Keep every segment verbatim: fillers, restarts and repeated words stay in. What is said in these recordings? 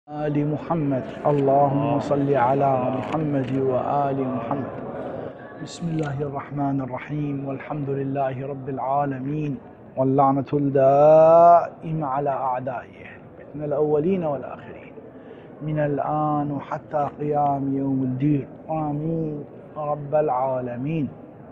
آل محمد. اللهم صل على محمد وآل محمد. بسم الله الرحمن الرحيم، والحمد لله رب العالمين، واللعنة الدائمة على أعدائه من الأولين والآخرين من الآن وحتى قيام يوم الدين، آمين رب العالمين.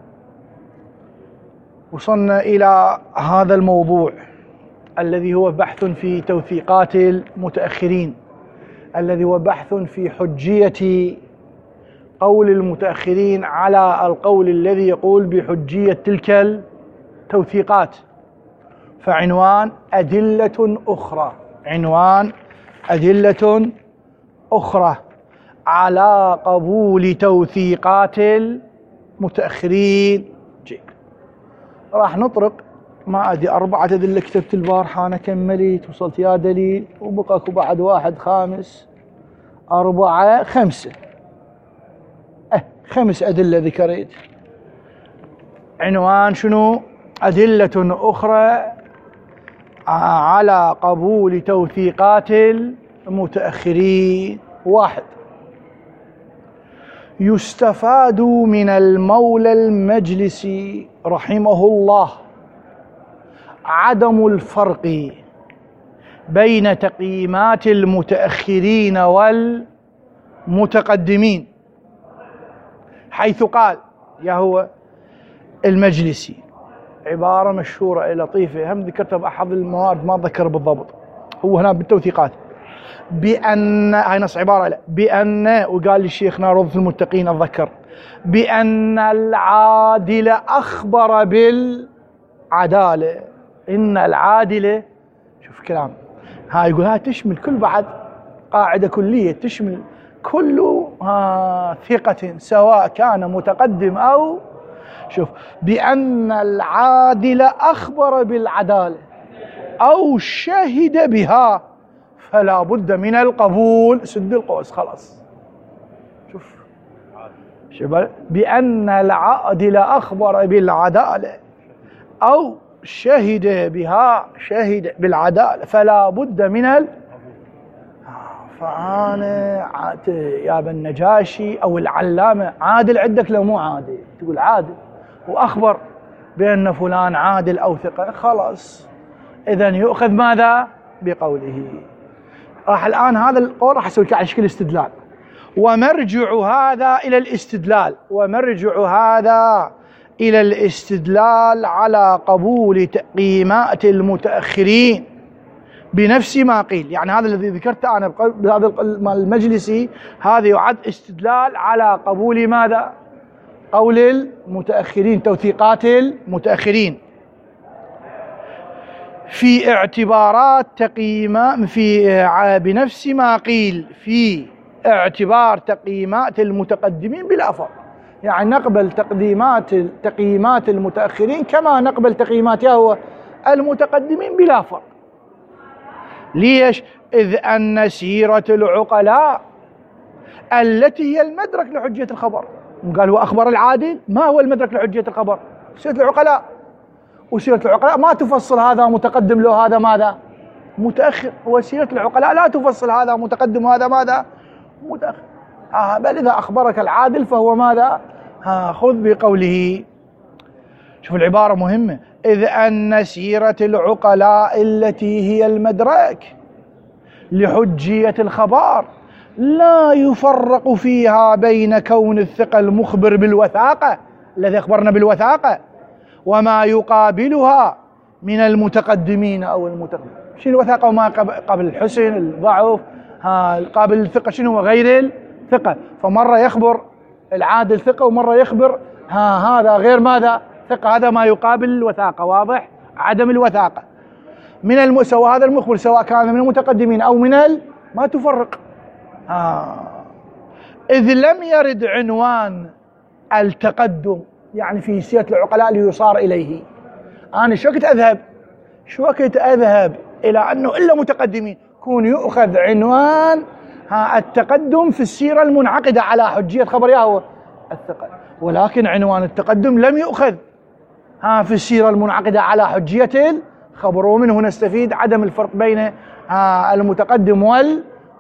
وصلنا إلى هذا الموضوع الذي هو بحث في توثيقات المتأخرين، الذي هو بحث في حجية قول المتأخرين على القول الذي يقول بحجية تلك التوثيقات. فعنوان أدلة أخرى، عنوان أدلة أخرى على قبول توثيقات المتأخرين. جيد، راح نطرق ما أدري أربعة أدلة كتبت البارحة أنا، كملت وصلت يا دليل، وبقاكوا بعد واحد خامس أربعة خمسة أه خمس أدلة ذكرت. عنوان شنو؟ أدلة أخرى على قبول توثيقات المتأخرين. واحد، يستفاد من المولى المجلسي رحمه الله عدم الفرق بين تقييمات المتأخرين والمتقدمين، حيث قال، يا هو المجلسي، عبارة مشهورة لطيفة، هم ذكرتها بأحد الموارد ما ذكر بالضبط، هو هنا بالتوثيقات، بأن هاي نص عبارة لا بأن، وقال لي شيخنا روضة المتقين أتذكر، بأن العادل أخبر بالعدالة. إن العادلة، شوف كلام هاي يقول هاي تشمل كل بعد قاعدة كلية تشمل كل ثقة سواء كان متقدم أو، شوف، بأن العادل أخبر بالعدالة أو شهد بها فلا بد من القبول. سد القوس خلاص. شوف شوف بأن العادل أخبر بالعدالة أو شهد بها، شهد بالعدالة فلا بد من ال فأنا يا ابن النجاشي أو العلامة، عادل عندك لو مو عادل؟ تقول عادل وأخبر بأن فلان عادل أو ثقة، خلاص إذن يؤخذ ماذا؟ بقوله. راح الآن هذا القول راح أسوي على شكل استدلال، ومرجع هذا إلى الاستدلال، ومرجع هذا إلى الاستدلال على قبول تقييمات المتأخرين بنفس ما قيل. يعني هذا الذي ذكرته أنا بهذا المجلسي، هذا يعد استدلال على قبول ماذا؟ قول المتأخرين، توثيقات المتأخرين في اعتبارات تقييمات في بنفس ما قيل في اعتبار تقييمات المتقدمين بلا فرق. يعني نقبل تقديمات تقييمات المتأخرين كما نقبل تقييمات هو المتقدمين بلا فرق. ليش؟ إذ أن سيرة العقلاء التي هي المدرك لحجية الخبر، قال هو أخبر العادل، ما هو المدرك لحجية الخبر؟ سيرة العقلاء، وسيرة العقلاء ما تفصل هذا متقدم له هذا ماذا؟ متأخر. وسيرة العقلاء لا تفصل هذا متقدم وهذا ماذا؟ متأخر. آه بل إذا أخبرك العادل فهو ماذا؟ ها خذ بقوله. شوف العبارة مهمة، إذ أن سيرة العقلاء التي هي المدرك لحجية الخبر لا يفرق فيها بين كون الثقة المخبر بالوثاقة الذي أخبرنا بالوثاقة وما يقابلها من المتقدمين أو المتقدمين. شنو الوثاقة وما قبل الحسن الضعف، ها قابل الثقة شنو غير الثقة. فمرة يخبر العادل ثقة ومرة يخبر ها هذا غير ماذا؟ ثقة. هذا ما يقابل الوثاقة، واضح؟ عدم الوثاقة من المسوى، هذا المخبر سواء كان من المتقدمين أو من ال ما تفرق. آه. إذ لم يرد عنوان التقدم يعني في سيرة العقلاء ليصار إليه. أنا شو وقت أذهب شو وقت أذهب إلى أنه إلا متقدمين، كون يؤخذ عنوان ها التقدم في السيرة المنعقدة على حجية خبر يهوه الثقة، ولكن عنوان التقدم لم يؤخذ ها في السيرة المنعقدة على حجية الخبر. ومنه نستفيد عدم الفرق بين المتقدم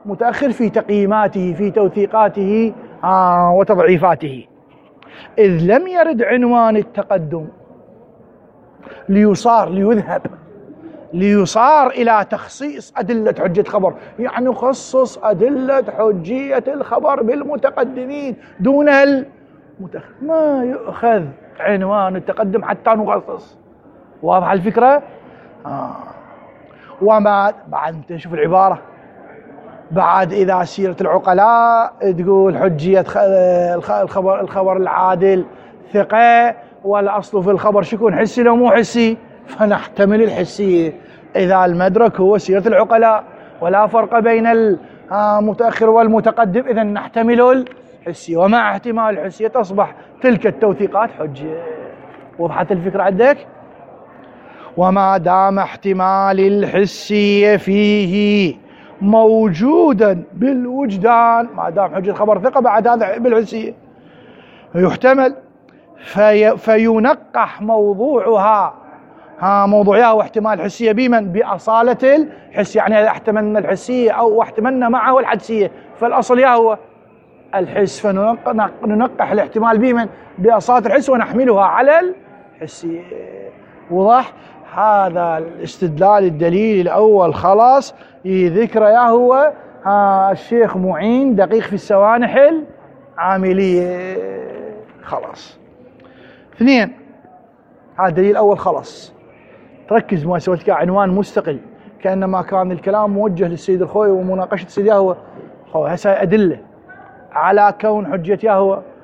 متأخر في تقييماته في توثيقاته آه وتضعيفاته، إذ لم يرد عنوان التقدم ليصار ليذهب ليصار إلى تخصيص أدلة حجة خبر، يعني خصص أدلة حجية الخبر بالمتقدمين دون المتأخر، ما يؤخذ عنوان التقدم حتى نخصص. واضح الفكرة؟ آه. وما بعد انت شوف العبارة، بعد إذا سيرة العقلاء تقول حجية الخبر الخبر العادل ثقة، والأصل في الخبر شكون حسي لو مو حسي، فنحتمل الحسية إذا المدرك هو سيرة العقلاء ولا فرق بين المتأخر والمتقدم، إذا نحتمل الحسية، ومع احتمال الحسية تصبح تلك التوثيقات حجة. وضحت الفكرة عندك؟ وما دام احتمال الحسية فيه موجودا بالوجدان، ما دام حجة خبر ثقة بعد هذا بالحسية يحتمل في فينقح موضوعها ها موضوعها واحتمال الحسية بمن؟ بأصالة الحس، يعني إذا احتملنا الحسية أو احتملنا معه الحدسية فالأصل يا هو الحس، فننقح الاحتمال بمن؟ بأصالة الحس ونحملها على الحسية. وضح؟ هذا الاستدلال الدليل الأول خلاص يذكر يا هو ها الشيخ معين دقيق في السوانح العاملية. خلاص. اثنين، هذا الدليل الأول خلاص، تركز ما سويت عنوان مستقل كأنما كان الكلام موجه للسيد الخوي ومناقشة السيد ياهو خوي، هسه أدلة على كون حجة ياهو. آه.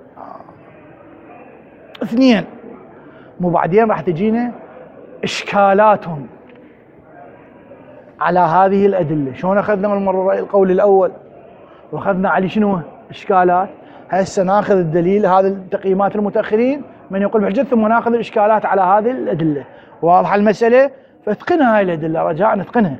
اثنين، مو بعدين راح تجينا إشكالاتهم على هذه الأدلة. شلون أخذنا من مرة القول الأول وأخذنا عليه شنو إشكالات، هسه ناخذ الدليل هذا التقييمات المتأخرين من يقول بحجة، ثم ناخذ الإشكالات على هذه الأدلة. واضحة المسألة؟ فاتقنها هاي الأدلة، رجاء نتقنها.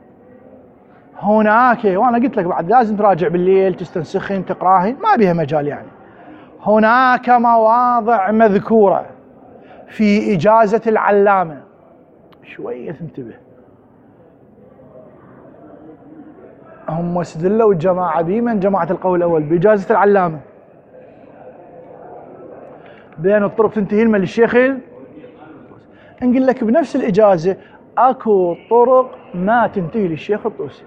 هناك، وأنا قلت لك بعد لازم تراجع بالليل تستنسخين تقراهن، ما بها مجال يعني. هناك مواضع مذكورة في إجازة العلامة، شوية تنتبه، هم استدلوا الجماعة بمن؟ جماعة القول الأول بإجازة العلامة، بين الطرق تنتهي من الشيخ. نقول لك بنفس الإجازة أكو طرق ما تنتهي للشيخ الطوسي،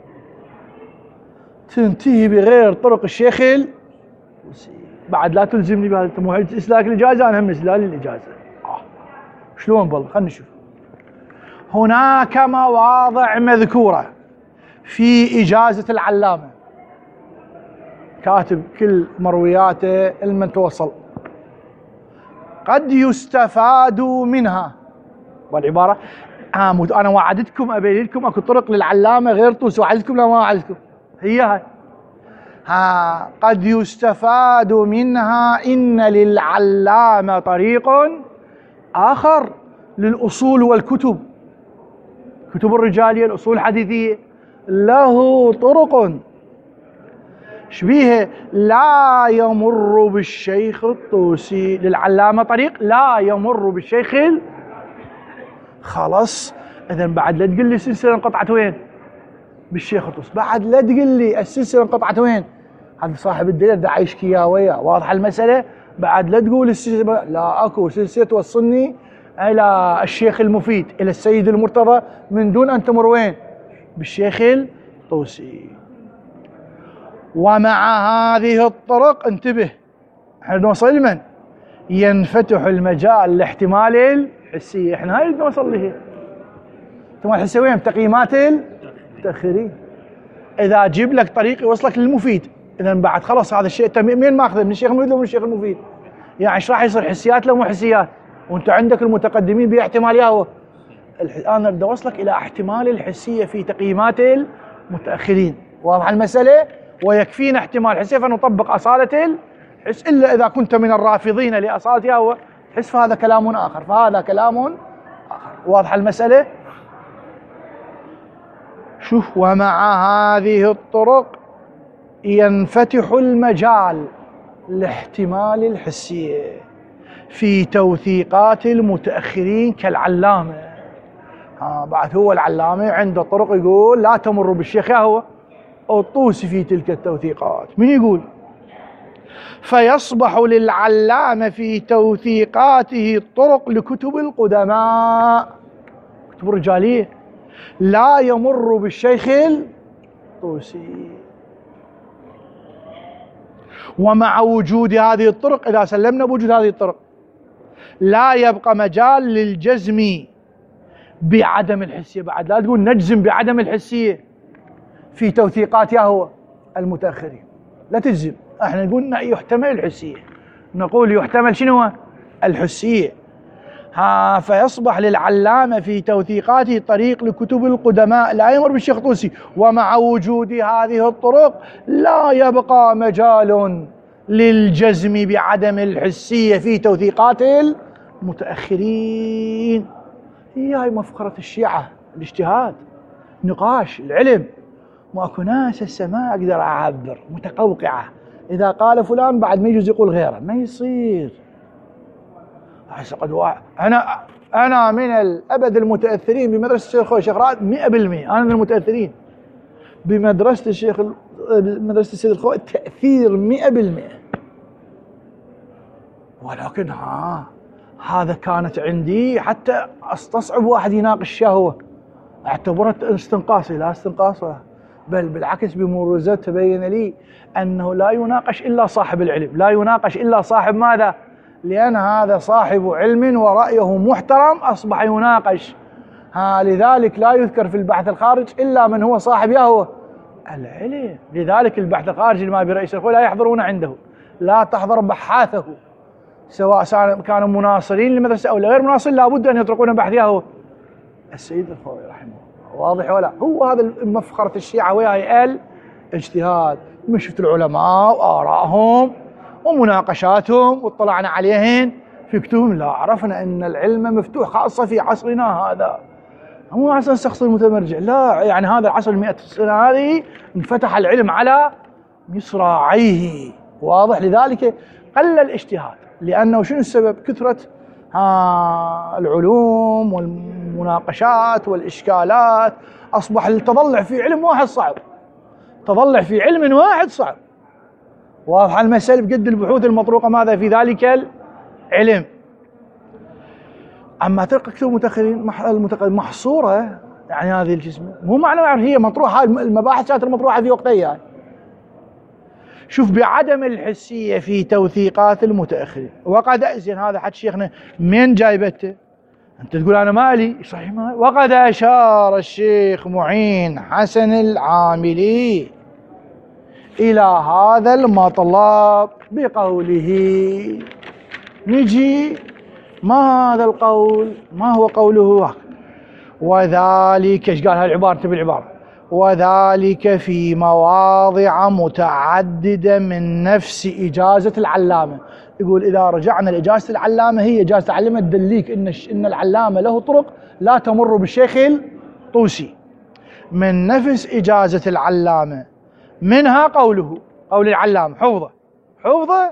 تنتهي بغير طرق الشيخ الطوسي. بعد لا تلزمني بهذا، انت مو اسلاك الإجازة، أنا هم اسلال الإجازة. آه. شلون بالله؟ خلينا نشوف. هناك مواضع مذكورة في إجازة العلامة، كاتب كل مروياته لمن توصل، قد يستفاد منها. والعبارة آه أنا وعدتكم أبين لكم أكو طرق للعلامة غير طوسي، وعدتكم لا ما وعدتكم، هي هاي. ها قد يستفاد منها إن للعلامة طريق آخر للأصول والكتب، كتب الرجالية الأصول الحديثية، له طرق شبيه لا يمر بالشيخ الطوسي. للعلامة طريق لا يمر بالشيخ ال... خلاص. إذن بعد لا تقول لي السلسلة انقطعت وين؟ بالشيخ الطوسي. بعد لا تقول لي السلسلة انقطعت وين؟ هذا صاحب الدليل ده عايش كياوية. واضحة المسألة؟ بعد لا تقول السلسلة، لا أكو سلسلة توصلني إلى الشيخ المفيد إلى السيد المرتضى من دون أن تمر وين؟ بالشيخ الطوسي. ومع هذه الطرق انتبه، احنا نوصل لمن؟ ينفتح المجال لاحتمال الحسية. احنا هاي اللي نوصل له. ثم الحسية وين؟ تقييمات المتأخرين. إذا أجيب لك طريق يوصلك للمفيد، إذا بعد خلاص هذا الشيء مين ماخذه؟ من الشيخ المفيد ولا من الشيخ المفيد؟ يعني ايش راح يصير؟ حسيات لو مو حسيات؟ وانت عندك المتقدمين باحتمال ياهو. انا بدي اوصلك الى احتمال الحسية في تقييمات المتأخرين. واضح المسألة؟ ويكفينا احتمال الحسية فنطبق أصالة الحس، إلا إذا كنت من الرافضين لأصالة ياهو حس فهذا كلام آخر، فهذا كلام آخر. واضح المسألة؟ شوف، ومع هذه الطرق ينفتح المجال لاحتمال الحسية في توثيقات المتأخرين كالعلامة. ها بعد هو العلامة عنده طرق يقول لا تمر بالشيخ ياهو، الطوسي في تلك التوثيقات. من يقول؟ فيصبح للعلامة في توثيقاته الطرق لكتب القدماء، كتب رجالية، لا يمر بالشيخ الطوسي. ومع وجود هذه الطرق، إذا سلمنا بوجود هذه الطرق، لا يبقى مجال للجزم بعدم الحسية. بعد لا تقول نجزم بعدم الحسية في توثيقات يهوى المتأخرين، لا تجزم. احنا نقول يحتمل الحسية، نقول يحتمل شنو؟ الحسية. ها فيصبح للعلامة في توثيقاته طريق لكتب القدماء لا يمر بالشيخ الطوسي. ومع وجود هذه الطرق لا يبقى مجال للجزم بعدم الحسية في توثيقات المتأخرين. هي هاي مفخرة الشيعة، الاجتهاد، نقاش، العلم. ماكو ناس هسه ما اقدر اعبر، متقوقعة، اذا قال فلان بعد ما يجوز يقول غيره، ما يصير. قد واحد انا انا من الابد المتاثرين بمدرسه الشيخ الشيخ رائد مئة بالمئة، انا من المتاثرين بمدرسه الشيخ مدرسه السيد الخوئي تاثير مئة بالمئة. ولكن ها هذا كانت عندي حتى استصعب واحد يناقش شهوه، اعتبرت استنقاصي، لا استنقاص، بل بالعكس بمروزات تبين لي انه لا يناقش الا صاحب العلم، لا يناقش الا صاحب ماذا؟ لأن هذا صاحب علم ورأيه محترم أصبح يناقش. ها لذلك لا يذكر في البحث الخارج إلا من هو صاحب يهوى العلم. لذلك البحث الخارجي ما برئيس الخوئي لا يحضرون عنده، لا تحضر بحاثه، سواء كانوا مناصرين للمدرسة أو غير مناصرين، لابد أن يتركون بحث يهوى السيد الخوئي رحمه الله. واضح ولا؟ هو هذا مفخرة الشيعة، وهي الاجتهاد. من شفت العلماء وآرائهم ومناقشاتهم واطلعنا عليهن في كتبهم، لا عرفنا ان العلم مفتوح، خاصه في عصرنا هذا، مو عصر الشخص المتمرجع، لا، يعني هذا العصر المئة سنه هذه انفتح العلم على مصراعيه. واضح؟ لذلك قل الاجتهاد، لانه شنو السبب؟ كثره ها العلوم والمناقشات والاشكالات، اصبح التضلع في علم واحد صعب، تضلع في علم واحد صعب. واضح المسألة بقد البحوث المطروقة ماذا في ذلك العلم. أما تلقى كتب المتأخرين محصورة، يعني هذه الجسم مو معنى هي مطروحة، المباحث كانت المطروحة في وقتها يعني. شوف بعدم الحسية في توثيقات المتأخرين. وقد أزين هذا حد شيخنا من جايبته؟ أنت تقول أنا مالي صحيح مالي. وقد أشار الشيخ معين حسن العاملي إلى هذا المطلب بقوله. نجي ما هذا القول؟ ما هو قوله؟ وذلك ايش قال هالعبارة بالعبارة؟ وذلك في مواضع متعددة من نفس إجازة العلامة. يقول إذا رجعنا لإجازة العلامة، هي إجازة العلامة تدليك إن إن العلامة له طرق لا تمر بالشيخ الطوسي من نفس إجازة العلامة، منها قوله، قول العلامة حفظه حفظه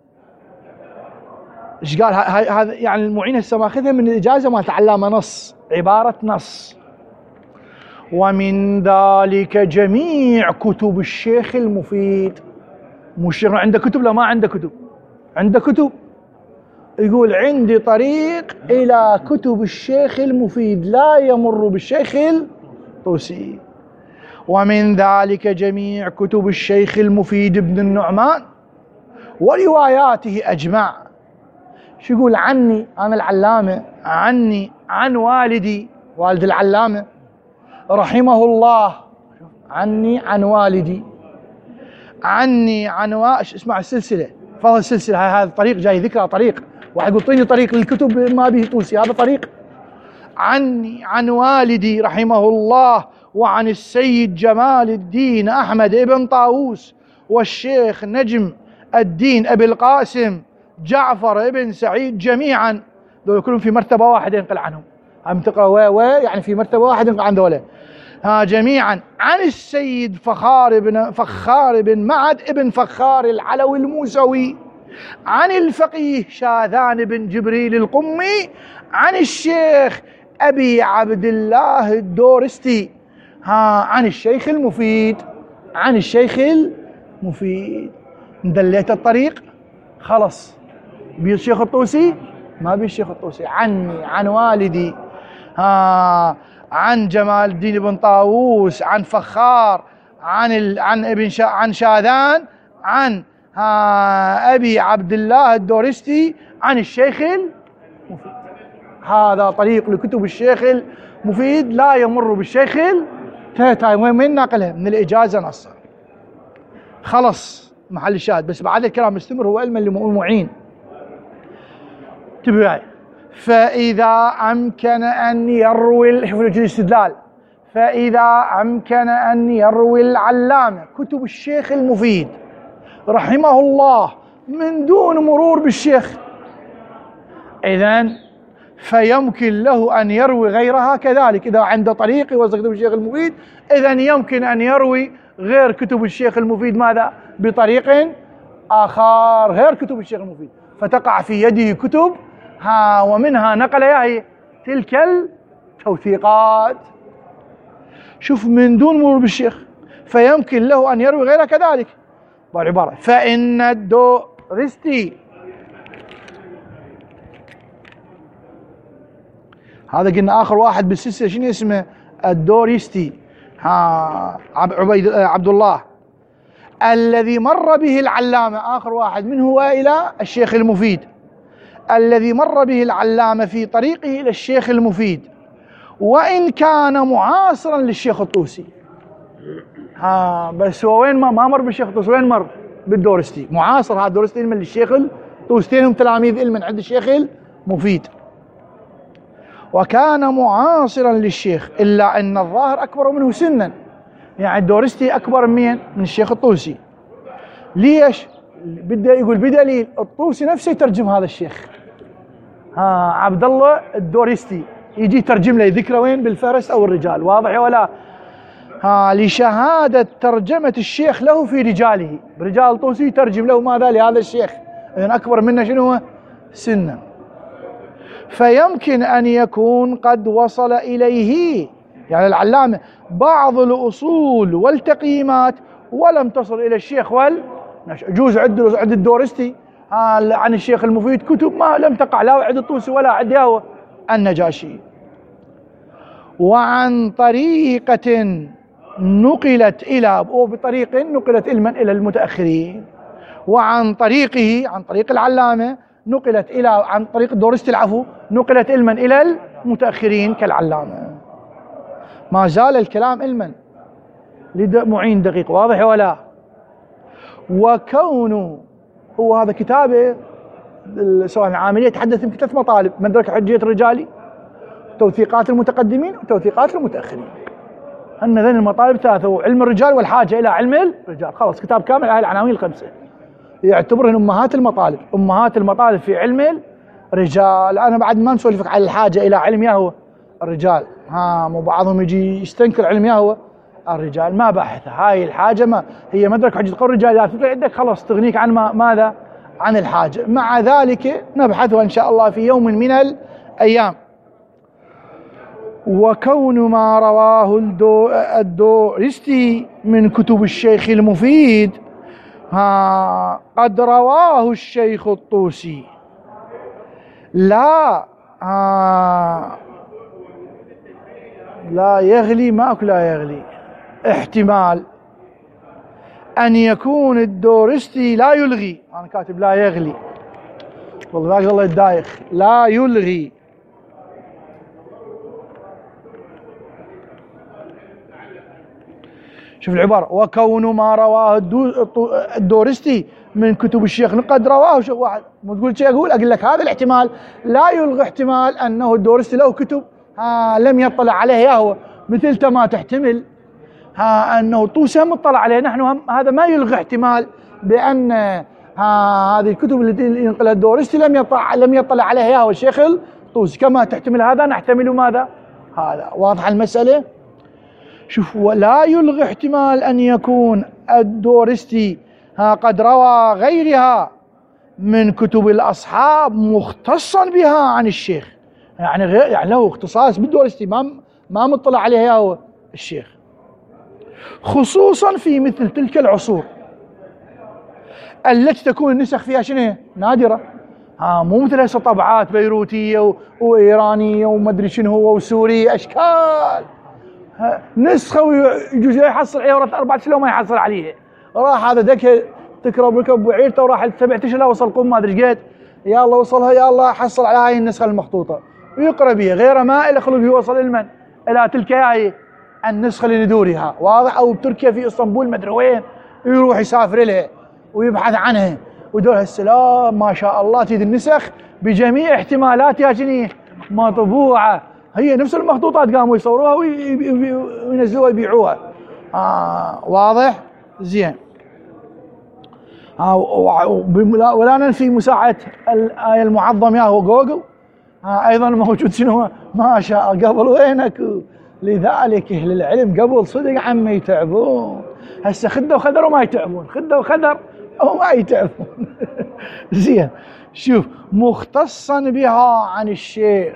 ايش قال هذا؟ يعني المعين هسه ماخذها من الإجازة مالت العلامة، نص، عبارة نص. ومن ذلك جميع كتب الشيخ المفيد. مو الشيخ عنده كتب؟ لا ما عنده كتب، عنده كتب. يقول عندي طريق إلى كتب الشيخ المفيد لا يمر بالشيخ الطوسي. ومن ذلك جميع كتب الشيخ المفيد ابن النعمان ورواياته أجمع. شو يقول؟ عني أنا العلامة، عني عن والدي، والد العلامة رحمه الله، عني عن والدي، عني عن و... اسمع السلسلة، فضل السلسلة، هذا الطريق جاي ذكرى طريق، واحد يقول طيني طريق للكتب ما به طوسي، هذا طريق. عني عن والدي رحمه الله، وعن السيد جمال الدين أحمد ابن طاووس، والشيخ نجم الدين أبي القاسم جعفر ابن سعيد، جميعا دول كلهم في مرتبة واحدة ينقل عنهم. هم تقرأ و و يعني في مرتبة واحدة ينقل عن ذولا، ها جميعا. عن السيد فخار بن فخار بن معد ابن فخار العلوي الموسوي، عن الفقيه شاذان بن جبريل القمي، عن الشيخ أبي عبد الله الدورستي، ها عن الشيخ المفيد. عن الشيخ المفيد. دليت الطريق خلص، بي الشيخ الطوسي ما بي الشيخ الطوسي، عني عن والدي، ها عن جمال الدين بن طاووس، عن فخار، عن ال... عن ابن شا... عن شاذان، عن ها ابي عبد الله الدورستي، عن الشيخ المفيد. هذا طريق لكتب الشيخ المفيد لا يمر بالشيخ التهتاي. وين ناقلها؟ من الاجازه نصا. خلص محل الشاهد، بس بعد الكلام مستمر، هو علم المعين. انتبهوا، فإذا أمكن أن يروي، شوفوا الاستدلال، فإذا أمكن أن يروي العلامة كتب الشيخ المفيد رحمه الله من دون مرور بالشيخ، إذن فيمكن له أن يروي غيرها كذلك. إذا عنده طريق يوصل كتب الشيخ المفيد، إذن يمكن أن يروي غير كتب الشيخ المفيد ماذا؟ بطريق آخر غير كتب الشيخ المفيد، فتقع في يده كتب ها ومنها نقل هي تلك التوثيقات. شوف، من دون مرور بالشيخ، فيمكن له أن يروي غيرها كذلك. بالعبارة فإن الدورستي، هذا قلنا آخر واحد بالسلسلة شنو اسمه؟ الدورستي، ها عبيد عبد الله الذي مر به العلامة، آخر واحد منه هو إلى الشيخ المفيد، الذي مر به العلامة في طريقه إلى الشيخ المفيد، وإن كان معاصرا للشيخ الطوسي. ها بس هو وين ما, ما مر بالشيخ الطوسي، وين مر؟ بالدورستي، معاصر. هذا الدورستي علما للشيخ الطوسي، هم تلاميذ علما عند الشيخ المفيد، وكان معاصرا للشيخ، إلا أن الظاهر أكبر منه سنا. يعني الدورستي أكبر من من الشيخ الطوسي. ليش؟ بده يقول بدليل الطوسي نفسه يترجم هذا الشيخ، ها عبد الله الدورستي يجي يترجم له، ذكره وين؟ بالفهرس أو الرجال. واضح ولا؟ ها لشهادة ترجمة الشيخ له في رجاله، برجال الطوسي يترجم له ماذا؟ لهذا الشيخ، إذن أكبر منه شنو هو؟ سنا. فيمكن أن يكون قد وصل إليه، يعني العلامة، بعض الأصول والتقييمات ولم تصل إلى الشيخ وال يجوز عند عند الدورستي عن الشيخ المفيد كتب ما لم تقع لا عند الطوسي ولا عند هو النجاشي. وعن طريقة نقلت إلى، أو بطريق نقلت علما إلى المتأخرين، وعن طريقه، عن طريق العلامة نقلت إلى، عن طريق الدورستي العفو، نقلت علما إلى المتأخرين كالعلامة. ما زال الكلام علما لمعين دقيق. واضح ولا؟ وكونه هو هذا كتابه سواء العاملية يتحدث يمكن ثلاث مطالب: مدرك حجية الرجال، توثيقات المتقدمين، وتوثيقات المتأخرين. أن ذن المطالب ثلاثة: علم الرجال والحاجة إلى علم الرجال. خلاص كتاب كامل على العناوين الخمسة، يعتبرهن أمهات المطالب، أمهات المطالب في علم الرجال. أنا بعد ما نسولفك على الحاجة إلى علم يهوى الرجال، ها مو بعضهم يجي يستنكر علم يهوى الرجال، ما بحث هاي الحاجة، ما هي مدرك حجة قول الرجال، إذا فكرة عندك خلاص تغنيك عن ما ماذا؟ عن الحاجة. مع ذلك نبحثها إن شاء الله في يوم من الأيام. وكون ما رواه الدو الدورستي من كتب الشيخ المفيد ها قد رواه الشيخ الطوسي لا ها لا يغلي، ما لا يغلي، احتمال أن يكون الدورستي لا يلغي. أنا كاتب لا يغلي، والله الله يتدايخ، لا يلغي. شوف العبارة: وكون ما رواه الدورستي من كتب الشيخ قد رواه شيخ واحد. مو تقول شيء، أقول أقول لك هذا الاحتمال لا يلغي احتمال أنه الدورستي له كتب ها لم يطلع عليه هو، مثل ما تحتمل ها أنه طوسي هم اطلع عليه. نحن هم هذا ما يلغي احتمال بأن ها هذه الكتب التي ينقلها الدورستي لم يطلع لم يطلع عليها هو الشيخ الطوسي، كما تحتمل هذا نحتمل ماذا؟ هذا. واضح المسألة؟ شوف، ولا يلغي احتمال أن يكون الدورستي ها قد روى غيرها من كتب الأصحاب مختصا بها عن الشيخ، يعني غير يعني له اختصاص بالدورستي ما ما مطلع عليها هو الشيخ. خصوصا في مثل تلك العصور التي تكون النسخ فيها شنو؟ نادرة. ها مو مثل هسه طبعات بيروتية و... وإيرانية ومدري شنو هو وسورية أشكال نسخة ويجوز يحصل عليها ورا أربعة سنين وما يحصل عليها. راح هذا دكه تكرب ركب بعيرته وراح سبع اشهر وصل قوم ما ادري ايش قد، يا الله وصلها يا الله حصل على هاي النسخة المخطوطة ويقرأ بها غير ما إلى خلق يوصل المن إلى تلك هاي النسخة اللي ندورها واضح. أو بتركيا في اسطنبول مدري وين يروح يسافر لها ويبحث عنها ودول هالسلام ما شاء الله تجد النسخ بجميع احتمالاتها شنو مطبوعة، هي نفس المخطوطات قاموا يصوروها وينزلوها ويبيعوها. آه واضح زين. آه ولا ننفي مساعدة الآية المعظم يا هو جوجل. آه أيضا موجود شنو ما شاء قبل وينك. لذلك أهل العلم قبل صدق عم يتعبون، هسه خدوا وخذر وما يتعبون، خدوا وخذر وما يتعبون. زين شوف مختصا بها عن الشيخ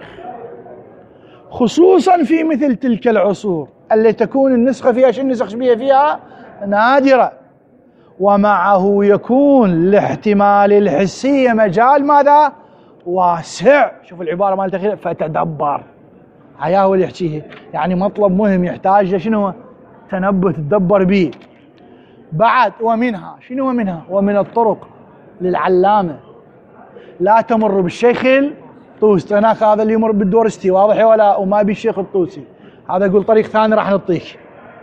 خصوصا في مثل تلك العصور اللي تكون النسخة فيها شنو نسخ بها فيها نادرة، ومعه يكون لاحتمال الحسية مجال ماذا واسع. شوف العبارة مالته فتدبر هيا هو اللي يحكيه، يعني مطلب مهم يحتاج شنو تنبه تدبر به. بعد ومنها شنو ومنها ومن الطرق للعلامة لا تمر بالشيخ الطوسي. هناك هذا اللي يمر بالدورستي واضح ولا وما بالشيخ الطوسي، هذا يقول طريق ثاني راح نعطيك.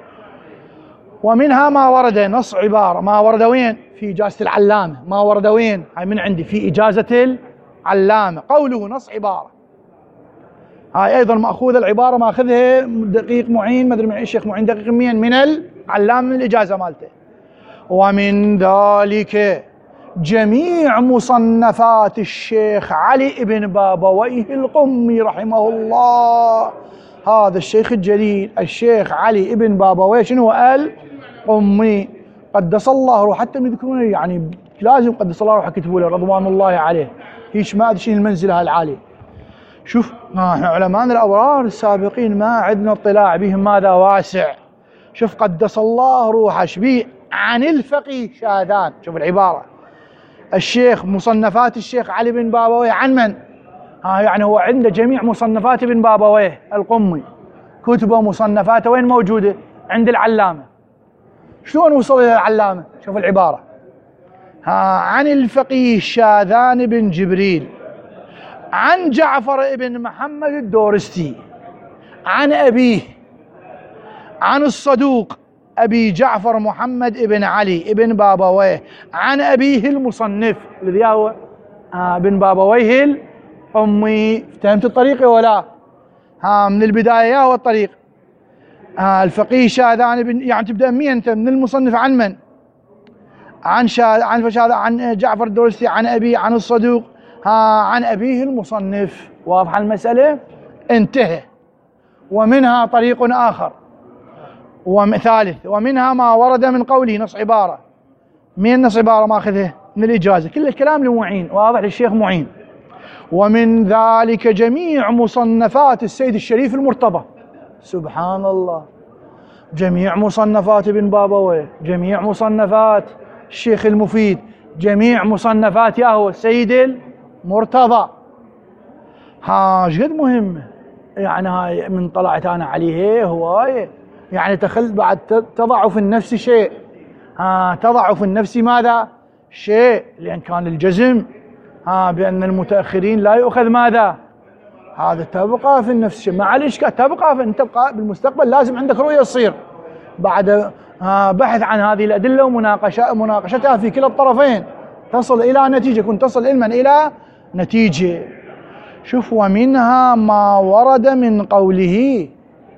ومنها ما ورد نص عبارة ما ورد وين في إجازة العلامة، ما ورد وين هاي من عندي في إجازة العلامة قوله نص عبارة. هاي أيضا مأخوذ العبارة ماخذها دقيق معين مدري من الشيخ معين دقيق مين من العلامة من الإجازة مالته. ومن ذلك جميع مصنفات الشيخ علي بن بابويه القمي رحمه الله. هذا الشيخ الجليل الشيخ علي بن بابويه شنو القمي قدس الله روحه، حتى يذكرونه يعني لازم قدس الله روحه كتبوا له رضوان الله عليه، هيش ما ادري شنو المنزله العاليه. شوف احنا علماءنا الابرار السابقين ما عندنا اطلاع بهم ماذا واسع. شوف قدس الله روحه شبيه عن الفقيه شاذان. شوف العباره الشيخ مصنفات الشيخ علي بن بابويه عن من؟ ها يعني هو عنده جميع مصنفات ابن بابويه القمي، كتبه مصنفاته وين موجوده؟ عند العلامه. شلون وصل الى العلامه؟ شوف العباره ها عن الفقيه شاذان بن جبريل عن جعفر بن محمد الدورستي عن أبيه عن الصدوق أبي جعفر محمد بن علي بن بابويه عن أبيه المصنف الذي هو ابن بابويه القمي. فهمت الطريقة ولا؟ ها من البداية هو الطريق. ها الفقيه شاذان بن يعني تبدأ مين أنت من المصنف عن من؟ عن شاذ عن فشاذ عن جعفر الدورستي عن أبيه عن الصدوق ها عن أبيه المصنف. واضحة المسألة؟ انتهى. ومنها طريق آخر وثالث ومنها ما ورد من قوله نص عبارة. من نص عبارة ماخذه من الإجازة كل الكلام لمعين واضح للشيخ معين. ومن ذلك جميع مصنفات السيد الشريف المرتضى. سبحان الله، جميع مصنفات ابن بابويه، جميع مصنفات الشيخ المفيد، جميع مصنفات ياهو السيد المرتضى. ها قد مهمة يعني هاي من طلعت انا عليه هوايه. يعني تخل بعد تضع في النفس شيء، ها تضع في النفس ماذا؟ شيء، لأن كان الجزم ها بأن المتأخرين لا يؤخذ ماذا؟ هذا تبقى في النفس شيء مع الإشكال، تبقى في أنت تبقى بالمستقبل لازم عندك رؤية تصير بعد بحث عن هذه الأدلة ومناقشة مناقشتها في كلا الطرفين تصل إلى نتيجة، كنت تصل علما إلى نتيجة. شوف ومنها ما ورد من قوله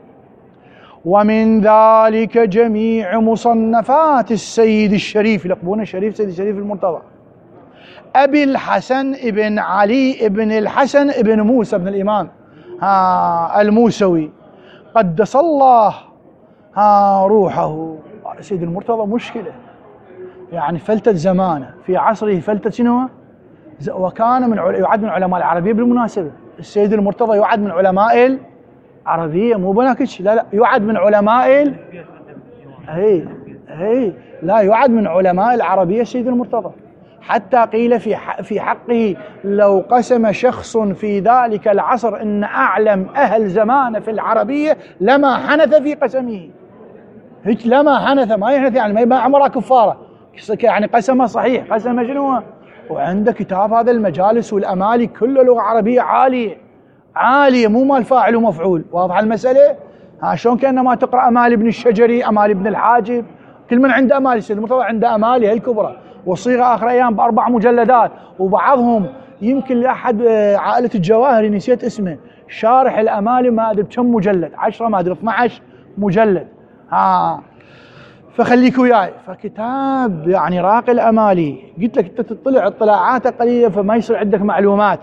ومن ذلك جميع مصنفات السيد الشريف يلقبونه الشريف سيد الشريف المرتضى أبي الحسن ابن علي ابن الحسن ابن موسى ابن الإمام ها الموسوي قدس الله ها روحه. سيد المرتضى مشكلة يعني فلتت زمانه في عصره فلتت شنو؟ وكان من يعد من علماء العربية بالمناسبة. السيد المرتضى يعد من علماء العربية مو بناكش لا لا يعد من علماء هي هي لا يعد من علماء العربية سيد المرتضى، حتى قيل في في حقه لو قسم شخص في ذلك العصر ان اعلم اهل زمانه في العربية لما حنث في قسمه. هيك لما حنث، ما يحنث يعني ما عمره كفارة، يعني قسمه صحيح، قسمه شنو. وعنده كتاب هذا المجالس والامالي كله لغة عربية عالية عالية، مو مال فاعل ومفعول. واضح المسألة؟ ها شلون كأنه ما تقرأ امالي ابن الشجري، امالي ابن الحاجب، كل من عنده امالي. سيد المرتضى عنده امالي الكبرى وصيغة آخر أيام بأربع مجلدات، وبعضهم يمكن لأحد عائلة الجواهري نسيت اسمه شارح الأمالي ما أدري بكم مجلد، عشرة ما أدري اثني عشر مجلد. ها فخليك وياي، فكتاب يعني راقي الأمالي. قلت لك أنت تطلع اطلاعاته قليلة فما يصير عندك معلومات.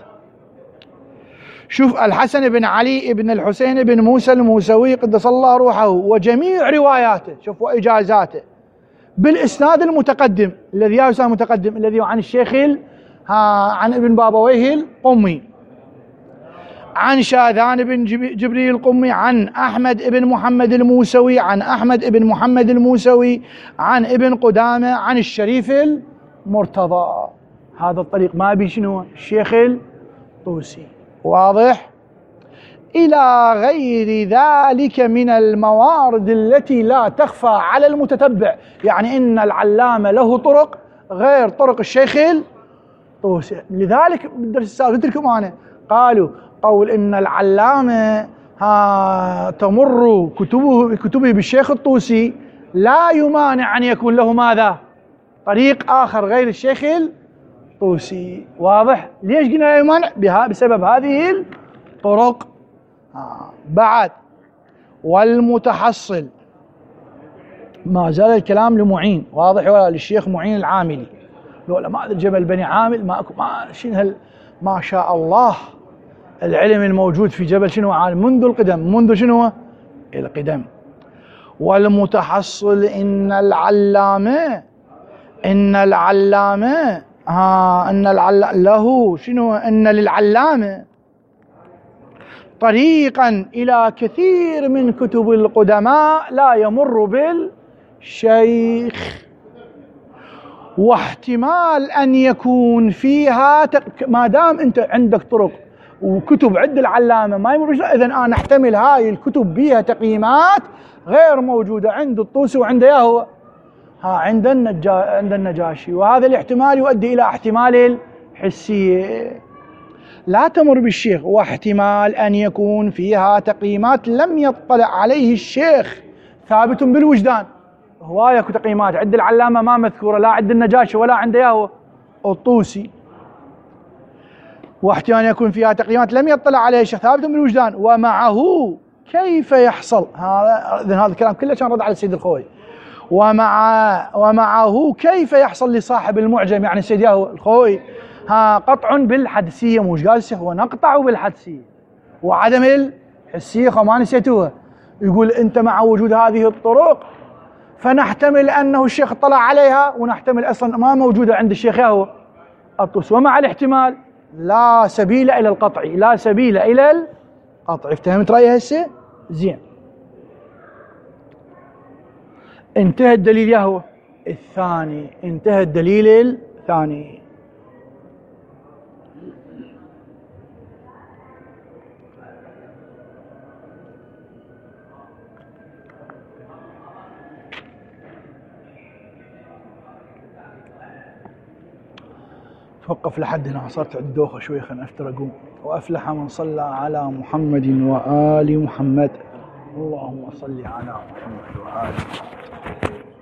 شوف الحسن بن علي بن الحسين بن موسى الموسوي قدس الله روحه وجميع رواياته، شوف وإجازاته بالإسناد المتقدم الذي يا أستاذ المتقدم الذي عن الشيخ عن ابن بابويه القمي، عن شاذان بن جبريل القمي، عن أحمد بن محمد الموسوي، عن أحمد بن محمد الموسوي، عن ابن قدامة، عن الشريف المرتضى. هذا الطريق ما بي شنو الشيخ الطوسي. واضح؟ إلى غير ذلك من الموارد التي لا تخفى على المتتبع، يعني إن العلامة له طرق غير طرق الشيخ الطوسي. لذلك بالدرس السابق قلت لكم أنا قالوا قول إن العلامة ها تمر كتبه كتبه بالشيخ الطوسي لا يمانع أن يكون له ماذا؟ طريق آخر غير الشيخ الطوسي. واضح؟ ليش قلنا لا يمانع؟ بها بسبب هذه الطرق. آه. بعد والمتحصل ما زال الكلام لمعين، واضح ولا للشيخ معين العاملي. لولا ما ادري جبل بني عامل ما اكو ما شنو هال ما شاء الله العلم الموجود في جبل شنو عالم منذ القدم، منذ شنو القدم. والمتحصل ان العلامه ان العلامه ها ان العلامه له شنو ان للعلامه طريقا إلى كثير من كتب القدماء لا يمر بالشيخ، واحتمال أن يكون فيها تق... ما دام أنت عندك طرق وكتب عند العلامة ما يمر بالشيخ، إذن أنا أحتمل هاي الكتب بها تقييمات غير موجودة عند الطوسي وعند ياهو ها عند النجا... عند النجاشي، وهذا الاحتمال يؤدي إلى احتمال الحسية لا تمر بالشيخ، واحتمال أن يكون فيها تقييمات لم يطلع عليه الشيخ ثابت بالوجدان. هواية تقييمات عند العلامة ما مذكورة لا عند النجاشي ولا عند ياهو الطوسي، واحتمال أن يكون فيها تقييمات لم يطلع عليه الشيخ ثابت بالوجدان. ومعه كيف يحصل هذا؟ إذن هذا الكلام كله كان رد على السيد الخوي. ومع ومعه كيف يحصل لصاحب المعجم يعني السيد ياهو الخوي ها قطع بالحدسية، مش قال الشيخ ونقطع بالحدسية وعدم الحسية وما نسيتوها. يقول أنت مع وجود هذه الطرق فنحتمل أنه الشيخ اطلع عليها، ونحتمل أصلا ما موجودة عند الشيخ ياهو الطوسي، ومع الاحتمال لا سبيل إلى القطع، لا سبيل إلى القطع. افتهمت رأيي هسه؟ زين. انتهى الدليل ياهو الثاني، انتهى الدليل الثاني. توقف لحد هنا، صارت عندي دوخة شوي، خلنا افتر اقوم. وافلح من صلى على محمد وآل محمد. اللهم صل على محمد وآل محمد.